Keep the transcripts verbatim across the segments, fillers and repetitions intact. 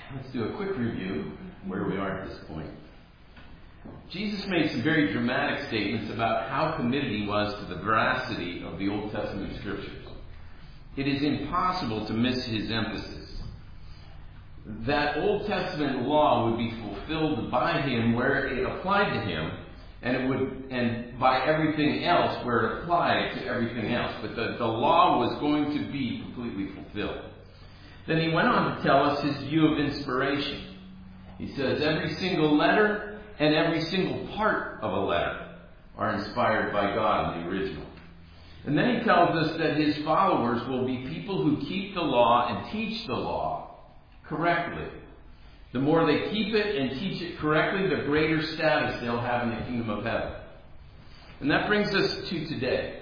Let's do a quick review where we are at this point. Jesus made some very dramatic statements about how committed he was to the veracity of the Old Testament Scriptures. It is impossible to miss his emphasis. That Old Testament law would be fulfilled by him where it applied to him, and it would, and by everything else where it applied to everything else. But the, the law was going to be completely fulfilled. Then he went on to tell us his view of inspiration. He says every single letter and every single part of a letter are inspired by God in the original. And then he tells us that his followers will be people who keep the law and teach the law correctly. The more they keep it and teach it correctly, the greater status they'll have in the kingdom of heaven. And that brings us to today.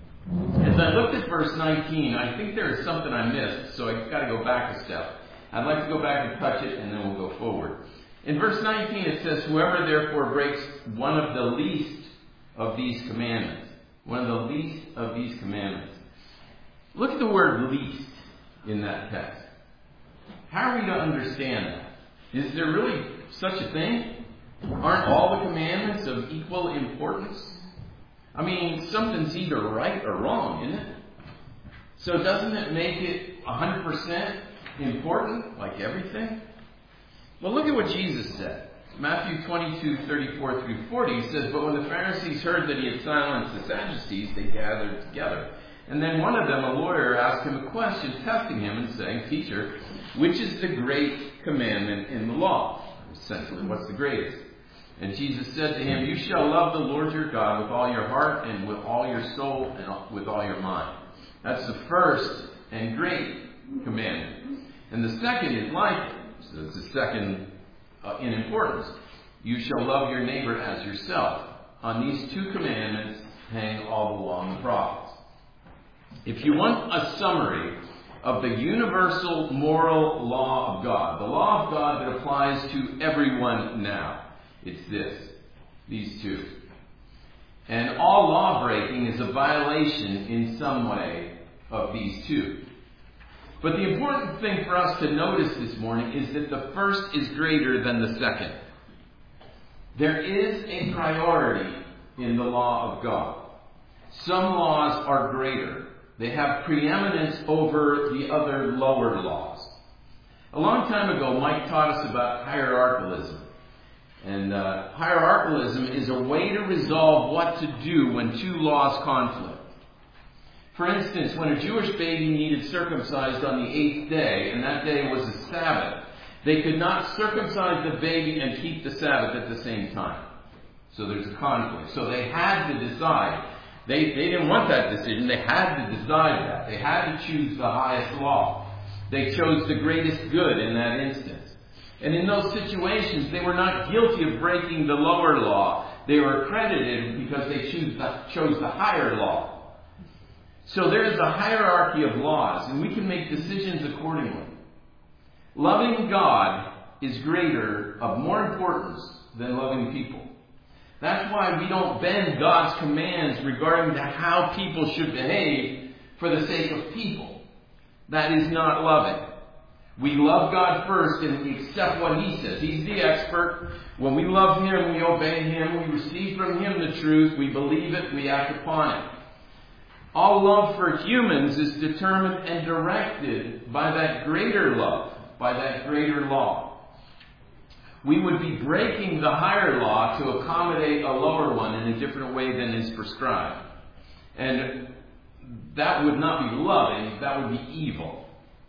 As I looked at verse nineteen, I think there is something I missed, so I've got to go back a step. I'd like to go back and touch it, and then we'll go forward. In verse nineteen it says, whoever therefore breaks one of the least of these commandments, one of the least of these commandments. Look at the word least in that text. How are we to understand that? Is there really such a thing? Aren't all the commandments of equal importance? I mean, something's either right or wrong, isn't it? So doesn't it make it one hundred percent important, like everything? Well, look at what Jesus said. Matthew twenty-two, thirty-four through forty says, but when the Pharisees heard that he had silenced the Sadducees, they gathered together. And then one of them, a lawyer, asked him a question, testing him and saying, Teacher, which is the great commandment in the law? Essentially, what's the greatest? And Jesus said to him, you shall love the Lord your God with all your heart and with all your soul and with all your mind. That's the first and great commandment. And the second is like it. So it's the second uh, in importance. You shall love your neighbor as yourself. On these two commandments hang all the law and the prophets. If you want a summary of the universal moral law of God, the law of God that applies to everyone now, it's this, these two. And all law breaking is a violation in some way of these two. But the important thing for us to notice this morning is that the first is greater than the second. There is a priority in the law of God. Some laws are greater. They have preeminence over the other lower laws. A long time ago, Mike taught us about hierarchalism. And uh, hierarchalism is a way to resolve what to do when two laws conflict. For instance, when a Jewish baby needed circumcised on the eighth day, and that day was a Sabbath, they could not circumcise the baby and keep the Sabbath at the same time. So there's a conflict. So they had to decide. They, they didn't want that decision. They had to decide that. They had to choose the highest law. They chose the greatest good in that instance. And in those situations, they were not guilty of breaking the lower law. They were accredited because they choose the, chose the higher law. So there is a hierarchy of laws, and we can make decisions accordingly. Loving God is greater, of more importance than loving people. That's why we don't bend God's commands regarding to how people should behave for the sake of people. That is not loving. We love God first and we accept what He says. He's the expert. When we love Him, we obey Him. We receive from Him the truth. We believe it. We act upon it. All love for humans is determined and directed by that greater love, by that greater law. We would be breaking the higher law to accommodate a lower one in a different way than is prescribed. And that would not be loving, that would be evil.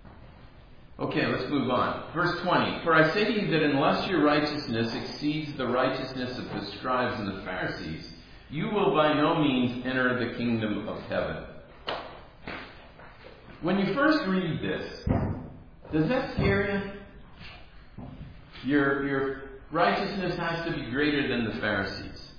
Okay, let's move on. Verse twenty. For I say to you that unless your righteousness exceeds the righteousness of the scribes and the Pharisees, you will by no means enter the kingdom of heaven. When you first read this, does that scare you? Your, your righteousness has to be greater than the Pharisees.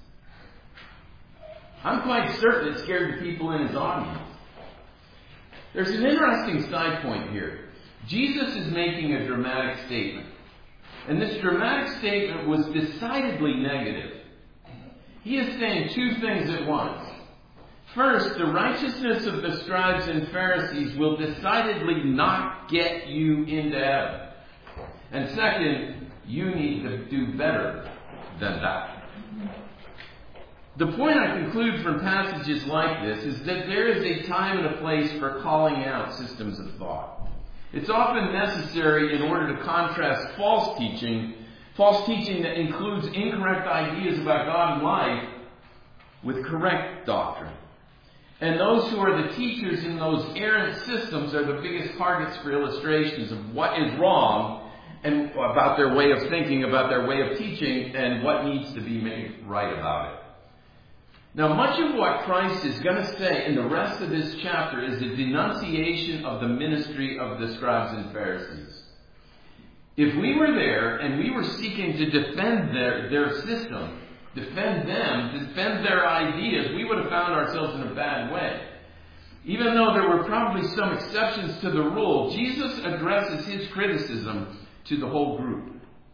I'm quite certain it scared the people in his audience. There's an interesting side point here. Jesus is making a dramatic statement. And this dramatic statement was decidedly negative. He is saying two things at once. First, the righteousness of the scribes and Pharisees will decidedly not get you into heaven. And second, you need to do better than that. The point I conclude from passages like this is that there is a time and a place for calling out systems of thought. It's often necessary in order to contrast false teaching, false teaching that includes incorrect ideas about God and life, with correct doctrine. And those who are the teachers in those errant systems are the biggest targets for illustrations of what is wrong and about their way of thinking, about their way of teaching, and what needs to be made right about it. Now, much of what Christ is going to say in the rest of this chapter is a denunciation of the ministry of the scribes and Pharisees. If we were there and we were seeking to defend their, their system, defend them, defend their ideas, we would have found ourselves in a bad way. Even though there were probably some exceptions to the rule, Jesus addresses his criticism to the whole group.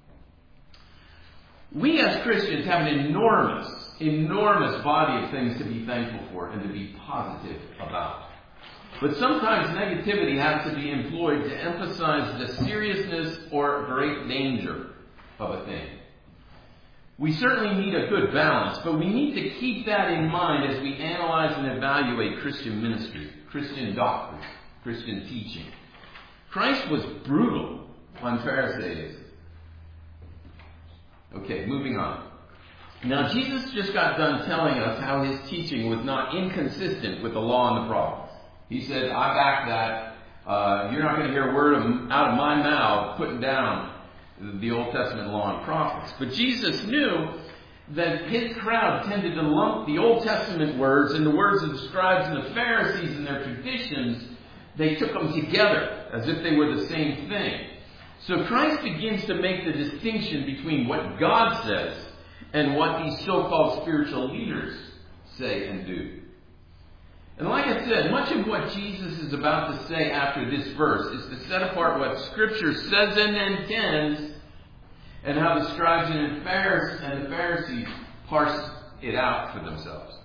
We as Christians have an enormous, enormous body of things to be thankful for and to be positive about. But sometimes negativity has to be employed to emphasize the seriousness or great danger of a thing. We certainly need a good balance, but we need to keep that in mind as we analyze and evaluate Christian ministry, Christian doctrine, Christian teaching. Christ was brutal on Pharisees. Okay, moving on. Now, Jesus just got done telling us how his teaching was not inconsistent with the law and the prophets. He said, I back that. Uh, you're not going to hear a word of, out of my mouth putting down the Old Testament law and prophets. But Jesus knew that his crowd tended to lump the Old Testament words and the words of the scribes and the Pharisees and their traditions. They took them together as if they were the same thing. So Christ begins to make the distinction between what God says and what these so-called spiritual leaders say and do. And like I said, much of what Jesus is about to say after this verse is to set apart what Scripture says and intends and how the scribes and the Pharisees parse it out for themselves.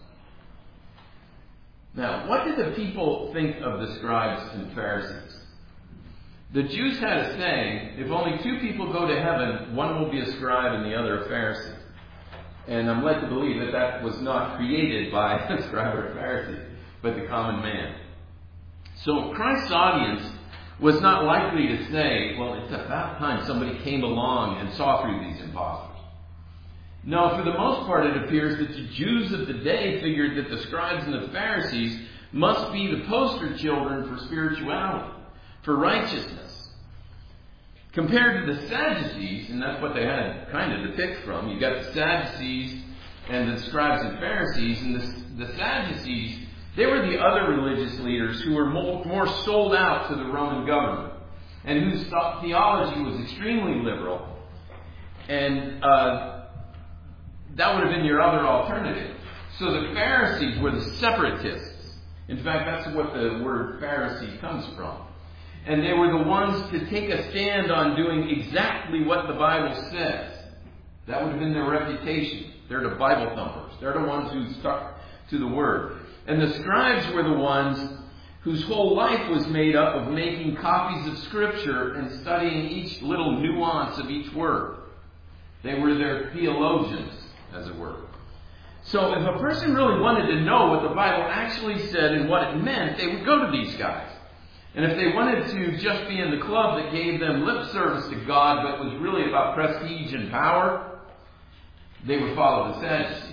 Now, what did the people think of the scribes and Pharisees? The Jews had a saying, if only two people go to heaven, one will be a scribe and the other a Pharisee. And I'm led to believe that that was not created by a scribe or a Pharisee, but the common man. So Christ's audience was not likely to say, well, it's about time somebody came along and saw through these imposters. No, for the most part, it appears that the Jews of the day figured that the scribes and the Pharisees must be the poster children for spirituality, for righteousness. Compared to the Sadducees, and that's what they had kind of to pick from, you got the Sadducees and the scribes and Pharisees, and the, the Sadducees, they were the other religious leaders who were more, more sold out to the Roman government and whose theology was extremely liberal. And uh, that would have been your other alternative. So the Pharisees were the separatists. In fact, that's what the word Pharisee comes from. And they were the ones to take a stand on doing exactly what the Bible says. That would have been their reputation. They're the Bible thumpers. They're the ones who stuck to the Word. And the scribes were the ones whose whole life was made up of making copies of Scripture and studying each little nuance of each word. They were their theologians, as it were. So if a person really wanted to know what the Bible actually said and what it meant, they would go to these guys. And if they wanted to just be in the club that gave them lip service to God but was really about prestige and power, they would follow the Sadducees.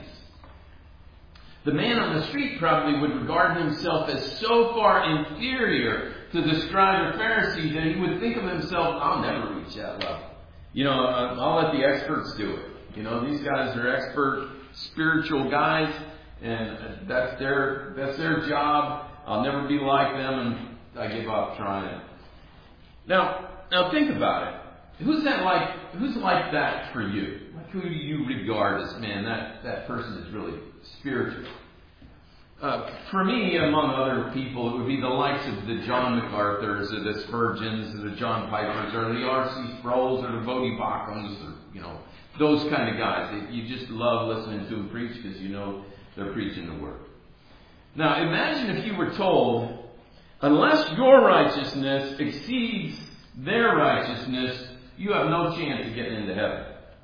The man on the street probably would regard himself as so far inferior to the scribe or Pharisee that he would think of himself, I'll never reach that level. You know, I'll let the experts do it. You know, these guys are expert spiritual guys, and that's their that's their job. I'll never be like them, and I give up trying it. Now, now think about it. Who's that like? Who's like that for you? Like who do you regard as, man, that, that person is really spiritual? Uh, for me, among other people, it would be the likes of the John MacArthurs, or the Spurgeons, or the John Pipers, or the R C Sproul's, or the Bodie Bachams, or, you know, those kind of guys. You just love listening to them preach because you know they're preaching the Word. Now, imagine if you were told, unless your righteousness exceeds their righteousness, you have no chance of getting into heaven.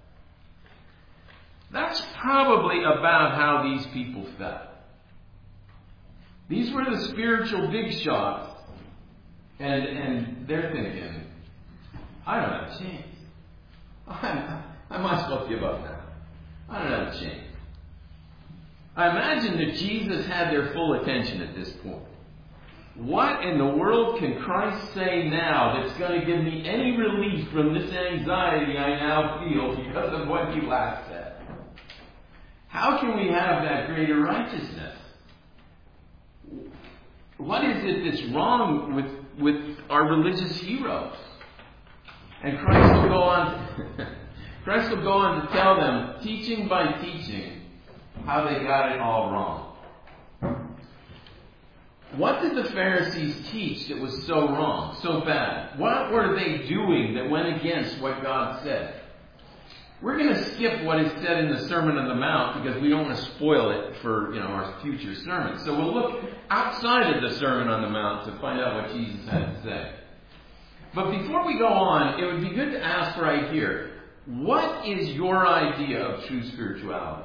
That's probably about how these people felt. These were the spiritual big shots, and, and they're thinking, I don't have a chance. I, I might as well give up now. I don't have a chance. I imagine that Jesus had their full attention at this point. What in the world can Christ say now that's going to give me any relief from this anxiety I now feel because of what he last said? How can we have that greater righteousness? What is it that's wrong with, with our religious heroes? And Christ will go on Christ will go on to tell them, teaching by teaching, how they got it all wrong. What did the Pharisees teach that was so wrong, so bad? What were they doing that went against what God said? We're going to skip what is said in the Sermon on the Mount because we don't want to spoil it for, you know, our future sermons. So we'll look outside of the Sermon on the Mount to find out what Jesus had to say. But before we go on, it would be good to ask right here, what is your idea of true spirituality?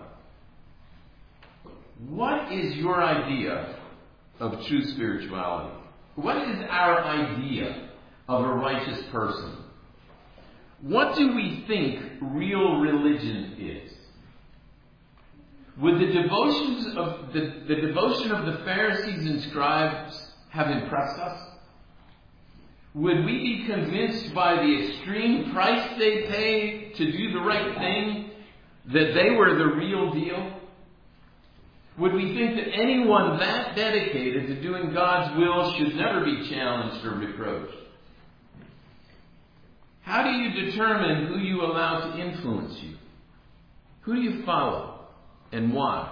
What is your idea of true spirituality? What is our idea of a righteous person? What do we think real religion is? Would the devotions of the, the devotion of the Pharisees and scribes have impressed us? Would we be convinced by the extreme price they paid to do the right thing that they were the real deal? Would we think that anyone that dedicated to doing God's will should never be challenged or reproached? How do you determine who you allow to influence you? Who do you follow and why?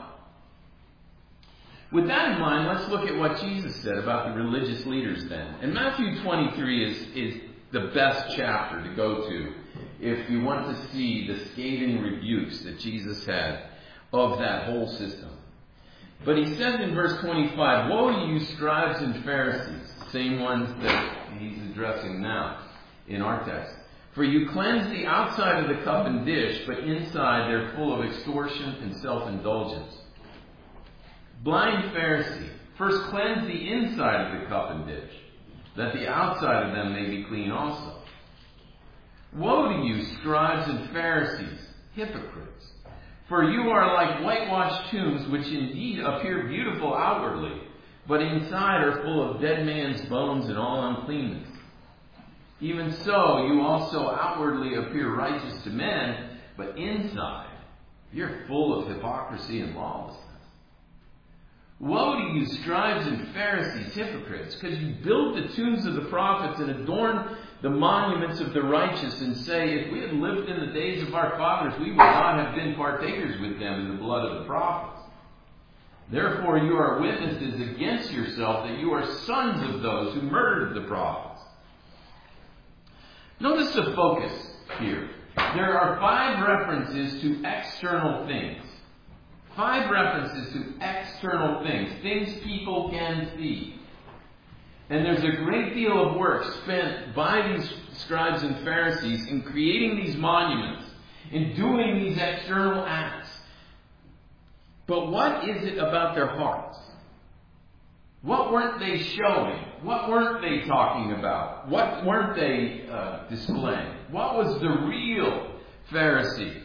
With that in mind, let's look at what Jesus said about the religious leaders then. And Matthew twenty-three is, is the best chapter to go to if you want to see the scathing rebukes that Jesus had of that whole system. But he says in verse twenty-five, "Woe to you, scribes and Pharisees," same ones that he's addressing now in our text. "For you cleanse the outside of the cup and dish, but inside they're full of extortion and self-indulgence. Blind Pharisee, first cleanse the inside of the cup and dish, that the outside of them may be clean also. Woe to you, scribes and Pharisees, hypocrites! For you are like whitewashed tombs, which indeed appear beautiful outwardly, but inside are full of dead man's bones and all uncleanness. Even so, you also outwardly appear righteous to men, but inside you're full of hypocrisy and lawlessness. Woe to you, scribes and Pharisees, hypocrites, because you build the tombs of the prophets and adorn the monuments of the righteous, and say, if we had lived in the days of our fathers, we would not have been partakers with them in the blood of the prophets. Therefore you are witnesses against yourself that you are sons of those who murdered the prophets." Notice the focus here. There are five references to external things. Five references to external things. Things people can see. And there's a great deal of work spent by these scribes and Pharisees in creating these monuments, in doing these external acts. But what is it about their hearts? What weren't they showing? What weren't they talking about? What weren't they uh, displaying? What was the real Pharisee?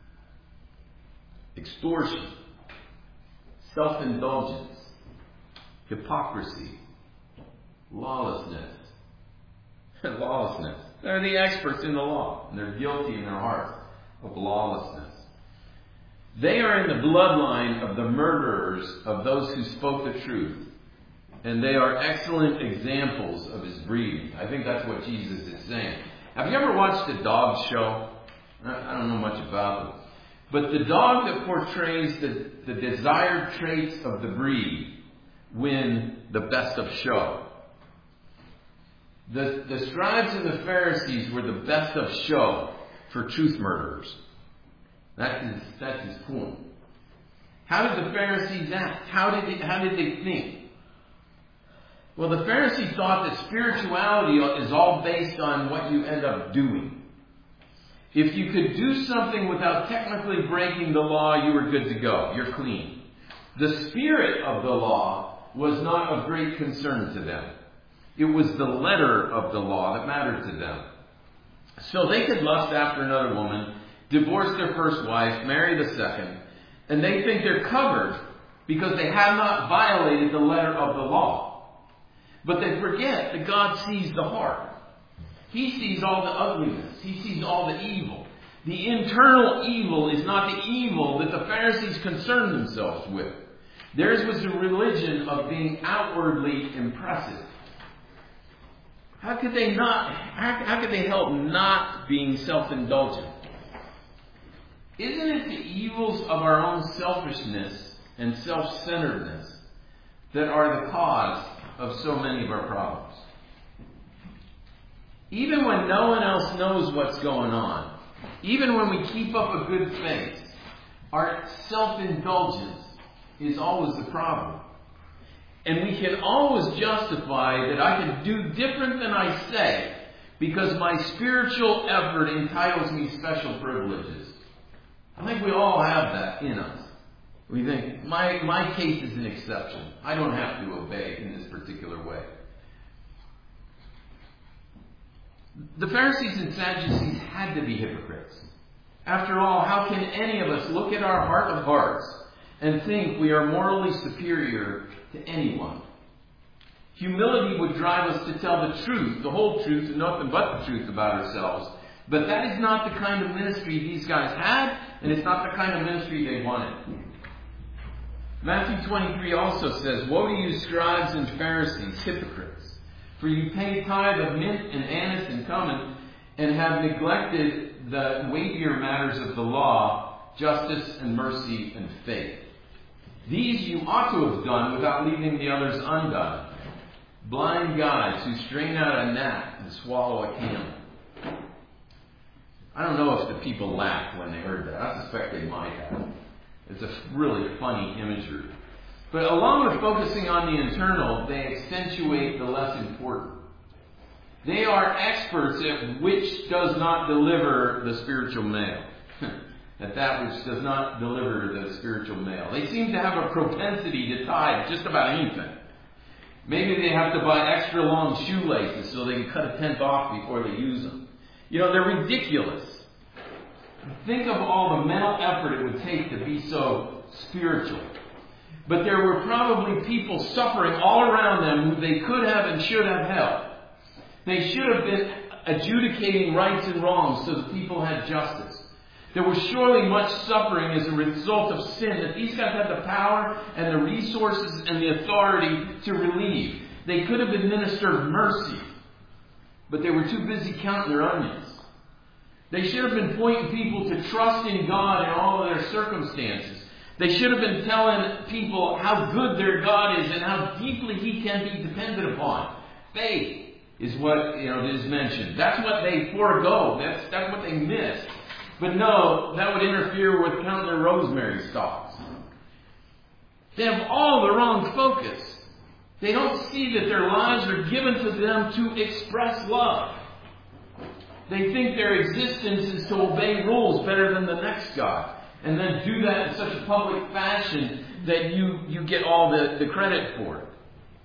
Extortion, self-indulgence, hypocrisy, lawlessness. Lawlessness. They're the experts in the law, and they're guilty in their hearts of lawlessness. They are in the bloodline of the murderers of those who spoke the truth. And they are excellent examples of his breeding. I think that's what Jesus is saying. Have you ever watched a dog show? I don't know much about them. But the dog that portrays the, the desired traits of the breed win the best of show. The, the scribes and the Pharisees were the best of show for truth murderers. That is, that's his point. How did the Pharisees act? How did they, how did they think? Well, the Pharisees thought that spirituality is all based on what you end up doing. If you could do something without technically breaking the law, you were good to go. You're clean. The spirit of the law was not of great concern to them. It was the letter of the law that mattered to them. So they could lust after another woman, divorce their first wife, marry the second, and they think they're covered because they have not violated the letter of the law. But they forget that God sees the heart. He sees all the ugliness. He sees all the evil. The internal evil is not the evil that the Pharisees concerned themselves with. Theirs was a religion of being outwardly impressive. How could they not, how, how could they help not being self-indulgent? Isn't it the evils of our own selfishness and self-centeredness that are the cause of so many of our problems? Even when no one else knows what's going on, even when we keep up a good face, our self-indulgence is always the problem. And we can always justify that I can do different than I say because my spiritual effort entitles me special privileges. I think we all have that in us. We think, my, my case is an exception. I don't have to obey in this particular way. The Pharisees and Sadducees had to be hypocrites. After all, how can any of us look at our heart of hearts and think we are morally superior to anyone? Humility would drive us to tell the truth, the whole truth, and nothing but the truth about ourselves. But that is not the kind of ministry these guys had, and it's not the kind of ministry they wanted. Matthew twenty-three also says, "Woe to you, scribes and Pharisees, hypocrites! For you pay tithe of mint and anise and cumin, and have neglected the weightier matters of the law, justice and mercy and faith. These you ought to have done without leaving the others undone. Blind guides who strain out a gnat and swallow a camel." I don't know if the people laughed when they heard that. I suspect they might have. It's a really funny imagery. But along with focusing on the internal, they accentuate the less important. They are experts at which does not deliver the spiritual mail. At that which does not deliver the spiritual mail. They seem to have a propensity to tithe just about anything. Maybe they have to buy extra long shoelaces so they can cut a tenth off before they use them. You know, they're ridiculous. Think of all the mental effort it would take to be so spiritual. But there were probably people suffering all around them who they could have and should have helped. They should have been adjudicating rights and wrongs so that people had justice. There was surely much suffering as a result of sin that these guys had the power and the resources and the authority to relieve. They could have administered mercy, but they were too busy counting their onions. They should have been pointing people to trust in God in all of their circumstances. They should have been telling people how good their God is and how deeply He can be depended upon. Faith is what, you know, is mentioned. That's what they forego. That's, that's what they miss. But no, that would interfere with counting their rosemary stalks. They have all the wrong focus. They don't see that their lives are given to them to express love. They think their existence is to obey rules better than the next God. And then do that in such a public fashion that you, you get all the, the credit for it.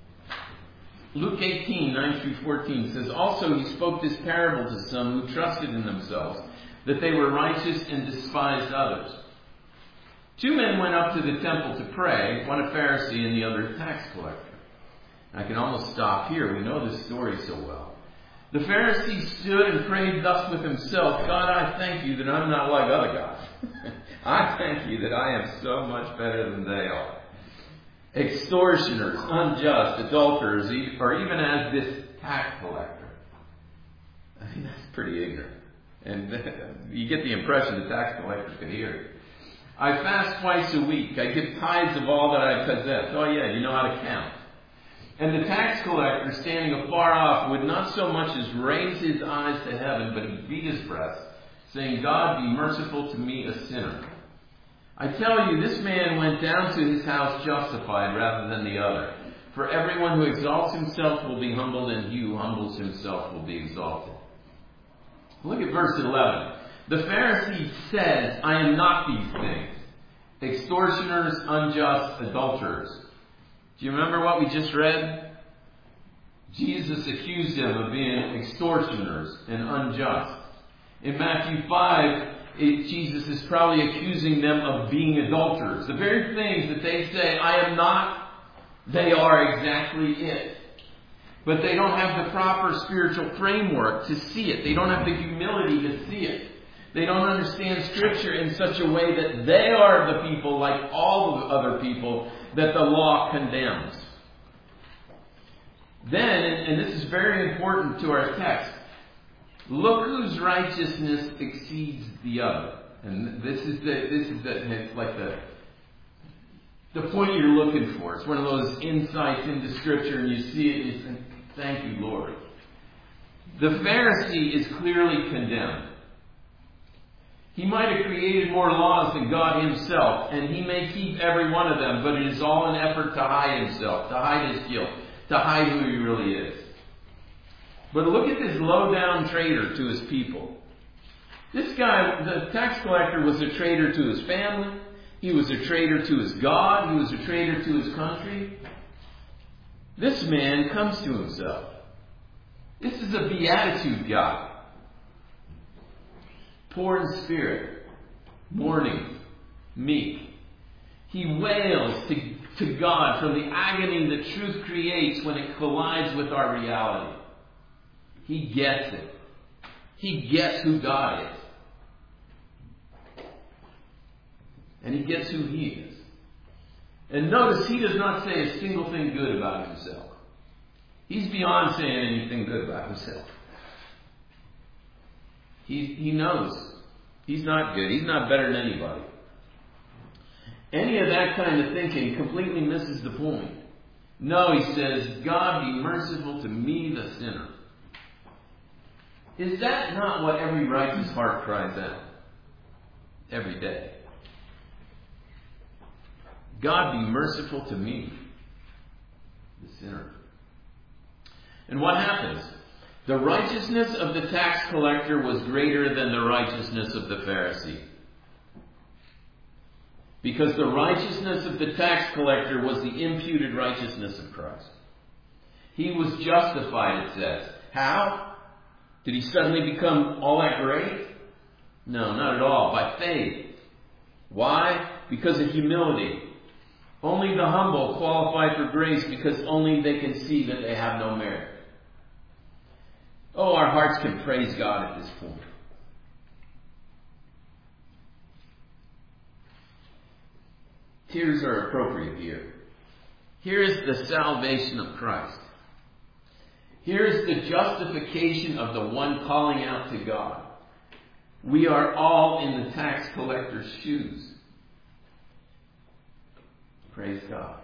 Luke eighteen, nine through fourteen says, "Also he spoke this parable to some who trusted in themselves, that they were righteous and despised others. Two men went up to the temple to pray, one a Pharisee and the other a tax collector." I can almost stop here. We know this story so well. The Pharisee stood and prayed thus with himself, "God, I thank you that I'm not like other gods. I thank you that I am so much better than they are. Extortioners, unjust, adulterers, or even as this tax collector." I mean, that's pretty ignorant. And you get the impression the tax collectors could hear it. "I fast twice a week. I give tithes of all that I possess." Oh yeah, you know how to count. And the tax collector, standing afar off, would not so much as raise his eyes to heaven, but he beat his breast, saying, "God, be merciful to me, a sinner." I tell you, this man went down to his house justified rather than the other. For everyone who exalts himself will be humbled, and he who humbles himself will be exalted. Look at verse eleven. The Pharisee says, I am not these things. Extortioners, unjust, adulterers. Do you remember what we just read? Jesus accused them of being extortioners and unjust. In Matthew five, it, Jesus is probably accusing them of being adulterers. The very things that they say, I am not, they are exactly it. But they don't have the proper spiritual framework to see it. They don't have the humility to see it. They don't understand Scripture in such a way that they are the people, like all the other people, that the law condemns. Then, and this is very important to our text, look whose righteousness exceeds the other. And this is the this is the it's like the the point you're looking for. It's one of those insights into Scripture, and you see it and you think, thank you, Lord. The Pharisee is clearly condemned. He might have created more laws than God himself, and he may keep every one of them, but it is all an effort to hide himself, to hide his guilt, to hide who he really is. But look at this low-down traitor to his people. This guy, the tax collector, was a traitor to his family. He was a traitor to his God. He was a traitor to his country. This man comes to himself. This is a beatitude guy. Poor in spirit, mourning, meek. He wails to, to God from the agony that truth creates when it collides with our reality. He gets it. He gets who God is. And he gets who he is. And notice he does not say a single thing good about himself. He's beyond saying anything good about himself. He, he knows he's not good. He's not better than anybody. Any of that kind of thinking completely misses the point. No, he says, God be merciful to me, the sinner. Is that not what every righteous heart cries out every day? God be merciful to me, the sinner. And what happens? The righteousness of the tax collector was greater than the righteousness of the Pharisee. Because the righteousness of the tax collector was the imputed righteousness of Christ. He was justified, it says. How? Did he suddenly become all that great? No, not at all. By faith. Why? Because of humility. Only the humble qualify for grace because only they can see that they have no merit. Oh, our hearts can praise God at this point. Tears are appropriate here. Here is the salvation of Christ. Here is the justification of the one calling out to God. We are all in the tax collector's shoes. Praise God.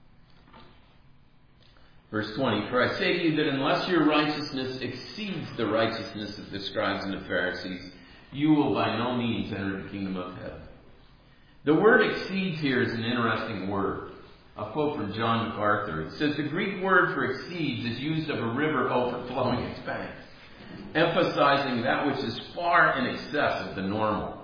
Verse twenty, for I say to you that unless your righteousness exceeds the righteousness of the scribes and the Pharisees, you will by no means enter the kingdom of heaven. The word exceeds here is an interesting word. A quote from John MacArthur. It says the Greek word for exceeds is used of a river overflowing its banks, emphasizing that which is far in excess of the normal.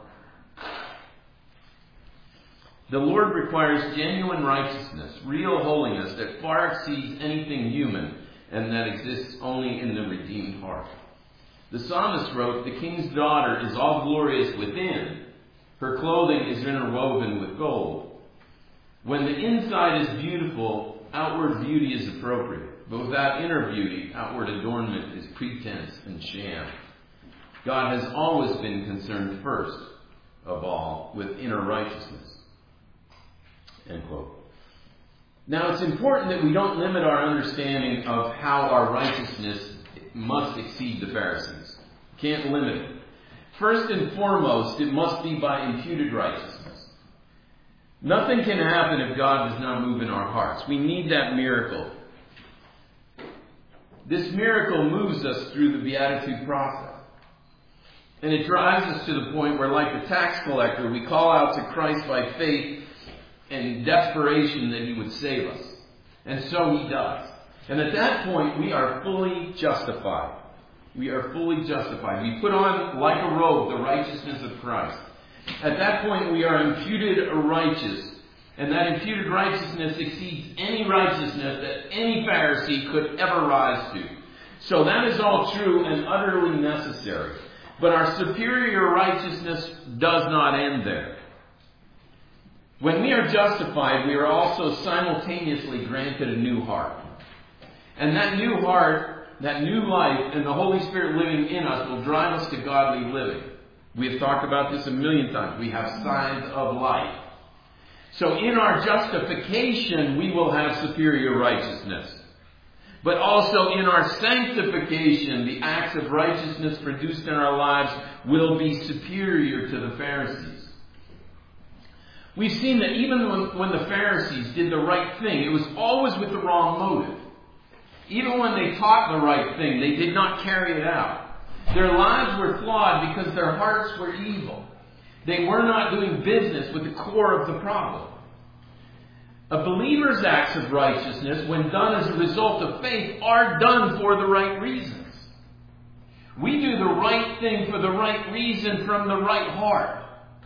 The Lord requires genuine righteousness, real holiness that far exceeds anything human and that exists only in the redeemed heart. The psalmist wrote, the king's daughter is all glorious within. Her clothing is interwoven with gold. When the inside is beautiful, outward beauty is appropriate. But without inner beauty, outward adornment is pretense and sham. God has always been concerned first of all with inner righteousness. End quote. Now it's important that we don't limit our understanding of how our righteousness must exceed the Pharisees. Can't limit it. First and foremost, it must be by imputed righteousness. Nothing can happen if God does not move in our hearts. We need that miracle. This miracle moves us through the beatitude process. And it drives us to the point where, like the tax collector, we call out to Christ by faith and desperation that he would save us. And so he does. And at that point, we are fully justified. We are fully justified. We put on, like a robe, the righteousness of Christ. At that point, we are imputed righteous. And that imputed righteousness exceeds any righteousness that any Pharisee could ever rise to. So that is all true and utterly necessary. But our superior righteousness does not end there. When we are justified, we are also simultaneously granted a new heart. And that new heart, that new life, and the Holy Spirit living in us will drive us to godly living. We have talked about this a million times. We have signs of life. So in our justification, we will have superior righteousness. But also in our sanctification, the acts of righteousness produced in our lives will be superior to the Pharisees. We've seen that even when, when the Pharisees did the right thing, it was always with the wrong motive. Even when they taught the right thing, they did not carry it out. Their lives were flawed because their hearts were evil. They were not doing business with the core of the problem. A believer's acts of righteousness, when done as a result of faith, are done for the right reasons. We do the right thing for the right reason from the right heart.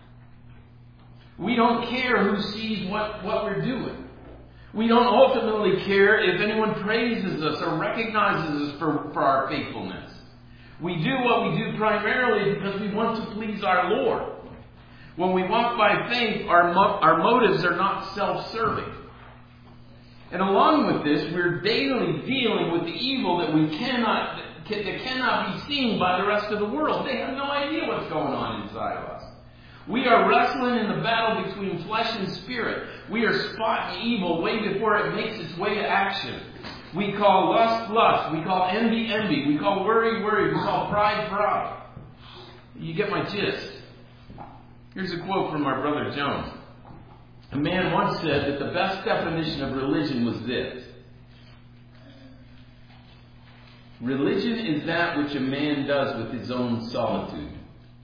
We don't care who sees what, what we're doing. We don't ultimately care if anyone praises us or recognizes us for, for our faithfulness. We do what we do primarily because we want to please our Lord. When we walk by faith, our, mo- our motives are not self-serving. And along with this, we're daily dealing with the evil that we cannot, that cannot be seen by the rest of the world. They have no idea what's going on inside of us. We are wrestling in the battle between flesh and spirit. We are spotting evil way before it makes its way to action. We call lust, lust. We call envy, envy. We call worry, worry. We call pride, pride. You get my gist. Here's a quote from our brother Jones. A man once said that the best definition of religion was this: religion is that which a man does with his own solitude.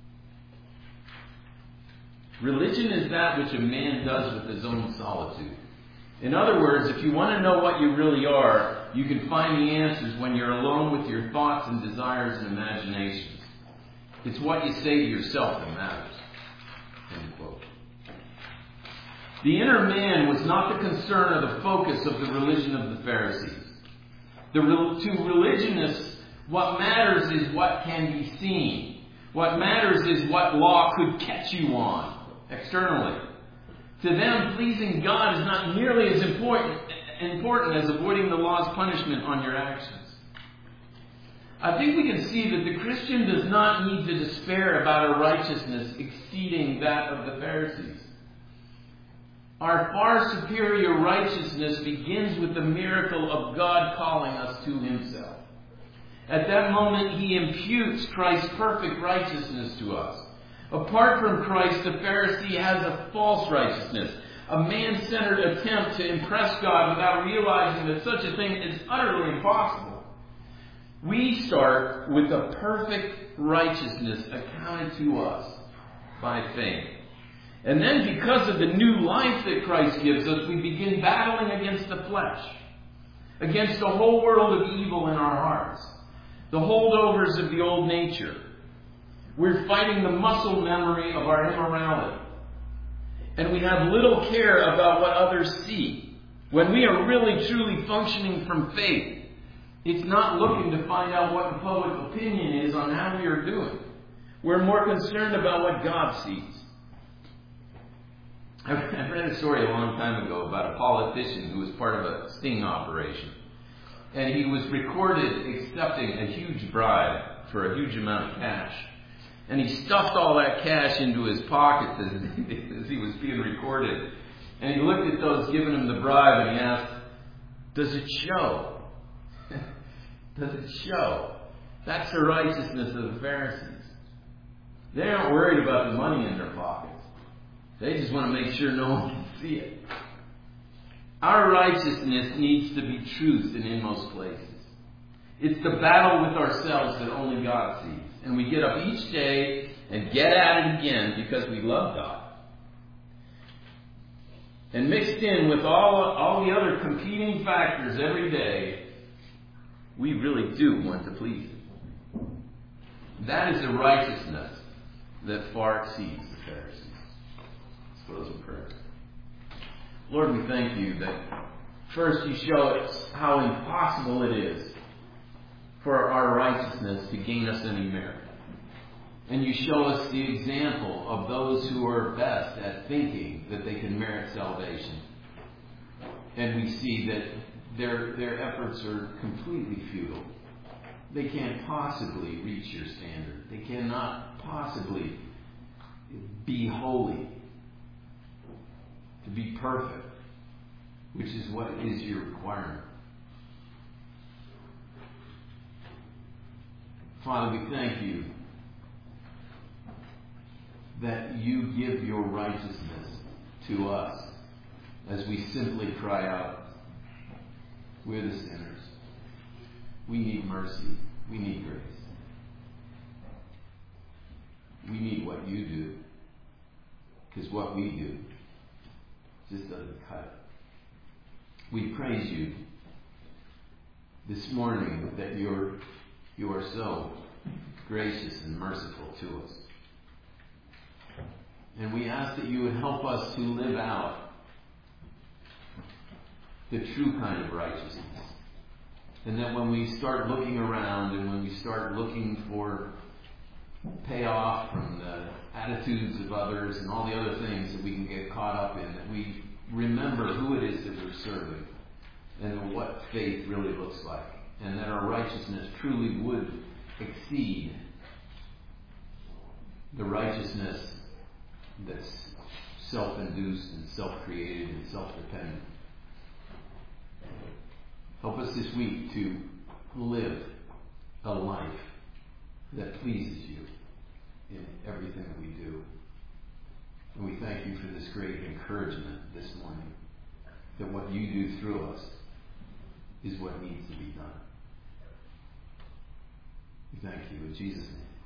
Religion is that which a man does with his own solitude. In other words, if you want to know what you really are, you can find the answers when you're alone with your thoughts and desires and imaginations. It's what you say to yourself that matters. End quote. The inner man was not the concern or the focus of the religion of the Pharisees. The, to religionists, what matters is what can be seen. What matters is what law could catch you on externally. To them, pleasing God is not nearly as important, important as avoiding the law's punishment on your actions. I think we can see that the Christian does not need to despair about a righteousness exceeding that of the Pharisees. Our far superior righteousness begins with the miracle of God calling us to Himself. At that moment, He imputes Christ's perfect righteousness to us. Apart from Christ, the Pharisee has a false righteousness, a man-centered attempt to impress God without realizing that such a thing is utterly impossible. We start with the perfect righteousness accounted to us by faith. And then because of the new life that Christ gives us, we begin battling against the flesh, against the whole world of evil in our hearts, the holdovers of the old nature. We're fighting the muscle memory of our immorality. And we have little care about what others see. When we are really truly functioning from faith, it's not looking to find out what the public opinion is on how we are doing. We're more concerned about what God sees. I read a story a long time ago about a politician who was part of a sting operation. And he was recorded accepting a huge bribe for a huge amount of cash. And he stuffed all that cash into his pockets as, as he was being recorded. And he looked at those giving him the bribe and he asked, "Does it show? Does it show?" That's the righteousness of the Pharisees. They aren't worried about the money in their pockets. They just want to make sure no one can see it. Our righteousness needs to be truth in inmost places. It's the battle with ourselves that only God sees. And we get up each day and get at it again because we love God. And mixed in with all, all the other competing factors every day, we really do want to please Him. That is a righteousness that far exceeds the Pharisees. Let's close in prayer. Lord, we thank you that first you show us how impossible it is for our righteousness to gain us any merit. And you show us the example of those who are best at thinking that they can merit salvation. And we see that their, their efforts are completely futile. They can't possibly reach your standard. They cannot possibly be holy, to be perfect, which is what is your requirement. Father, we thank you that you give your righteousness to us as we simply cry out, we're the sinners. We need mercy. We need grace. We need what you do, because what we do just doesn't cut it. We praise you this morning that you're, you are so gracious and merciful to us. And we ask that you would help us to live out the true kind of righteousness. And that when we start looking around and when we start looking for payoff from the attitudes of others and all the other things that we can get caught up in, that we remember who it is that we're serving and what faith really looks like. And that our righteousness truly would exceed the righteousness that's self-induced and self-created and self-dependent. Help us this week to live a life that pleases you in everything that we do. And we thank you for this great encouragement this morning, that what you do through us is what needs to be done. We thank you in Jesus' name.